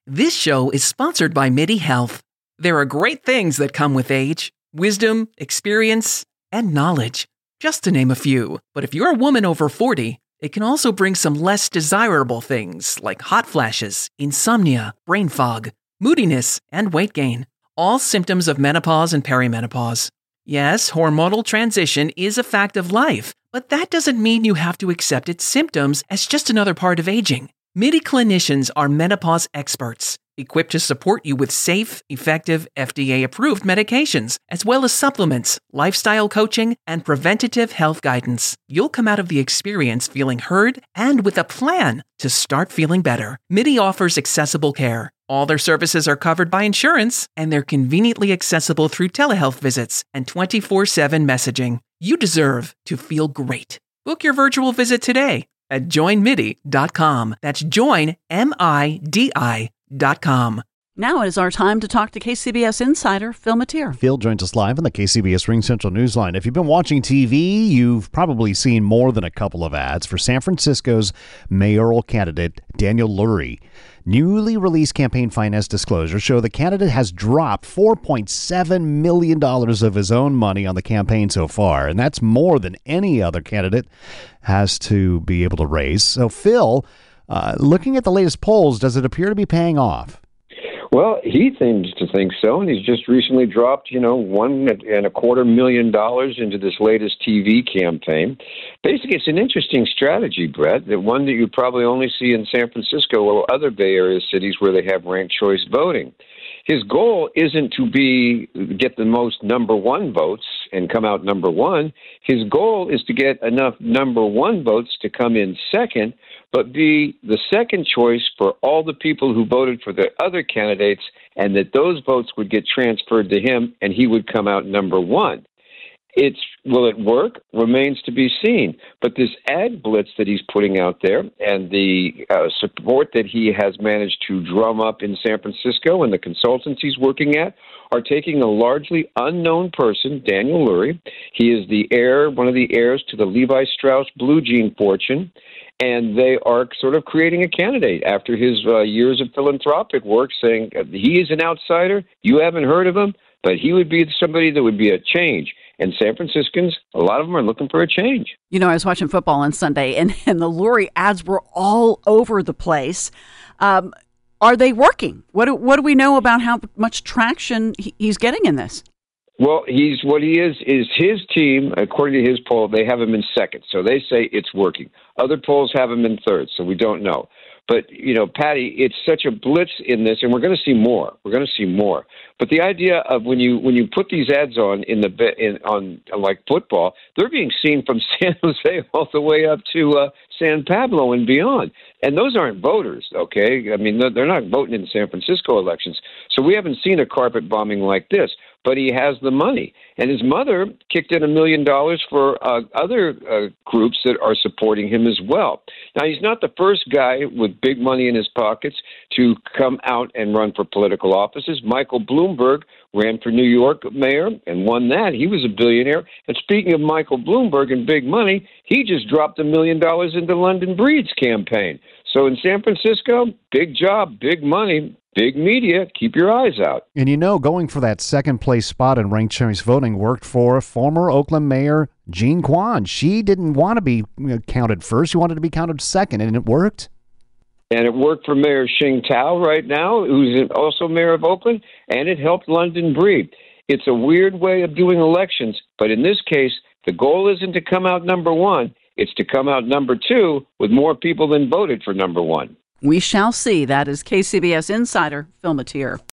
This show is sponsored by MIDI Health. There are great things that come with age: wisdom, experience, and knowledge, just to name a few. But if you're a woman over 40, it can also bring some less desirable things like hot flashes, insomnia, brain fog, moodiness, and weight gain, all symptoms of menopause and perimenopause. Yes, hormonal transition is a fact of life, but that doesn't mean you have to accept its symptoms as just another part of aging. MIDI clinicians are menopause experts, equipped to support you with safe, effective, FDA-approved medications, as well as supplements, lifestyle coaching, and preventative health guidance. You'll come out of the experience feeling heard and with a plan to start feeling better. MIDI offers accessible care. All their services are covered by insurance, and they're conveniently accessible through telehealth visits and 24/7 messaging. You deserve to feel great. Book your virtual visit today at joinmidi.com. That's joinmidi.com. Now it is our time to talk to KCBS insider Phil Matier. Phil joins us live on the KCBS Ring Central Newsline. If you've been watching TV, you've probably seen more than a couple of ads for San Francisco's mayoral candidate, Daniel Lurie. Newly released campaign finance disclosures show the candidate has dropped $4.7 million of his own money on the campaign so far, and that's more than any other candidate has to be able to raise. So, Phil, looking at the latest polls, does it appear to be paying off? Well, he seems to think so, and he's just recently dropped, $1.25 million into this latest TV campaign. Basically, it's an interesting strategy, Brett, that one that you probably only see in San Francisco or other Bay Area cities where they have ranked choice voting. His goal isn't to get the most number one votes and come out number one. His goal is to get enough number one votes to come in second, but be the second choice for all the people who voted for the other candidates, and that those votes would get transferred to him and he would come out number one. Will it work? Remains to be seen. But this ad blitz that he's putting out there and the support that he has managed to drum up in San Francisco and the consultants he's working at are taking a largely unknown person, Daniel Lurie. He is one of the heirs to the Levi Strauss Blue Jean fortune, and they are sort of creating a candidate after his years of philanthropic work, saying he is an outsider, you haven't heard of him, but he would be somebody that would be a change. And San Franciscans, a lot of them are looking for a change. You know, I was watching football on Sunday, and the Lurie ads were all over the place. Are they working? What do we know about how much traction he's getting in this? Well, what he is his team, according to his poll, they have him in second. So they say it's working. Other polls have him in third, so we don't know. But, Patty, it's such a blitz in this, and we're going to see more. We're going to see more. But the idea of when you put these ads on on like football, they're being seen from San Jose all the way up to San Pablo and beyond. And those aren't voters, okay? I mean, they're not voting in San Francisco elections. So we haven't seen a carpet bombing like this. But he has the money. And his mother kicked in $1 million for other groups that are supporting him as well. Now, he's not the first guy with big money in his pockets to come out and run for political offices. Michael Bloomberg ran for New York mayor and won that. He was a billionaire. And speaking of Michael Bloomberg and big money, he just dropped $1 million into London Breed's campaign. So in San Francisco, big job, big money, big media, keep your eyes out. And going for that second place spot in ranked choice voting worked for former Oakland Mayor Jean Quan. She didn't want to be counted first. She wanted to be counted second, and it worked. And it worked for Mayor Xing Tao right now, who's also mayor of Oakland, and it helped London Breed. It's a weird way of doing elections, but in this case, the goal isn't to come out number one. It's to come out number two with more people than voted for number one. We shall see. That is KCBS insider Phil Matier.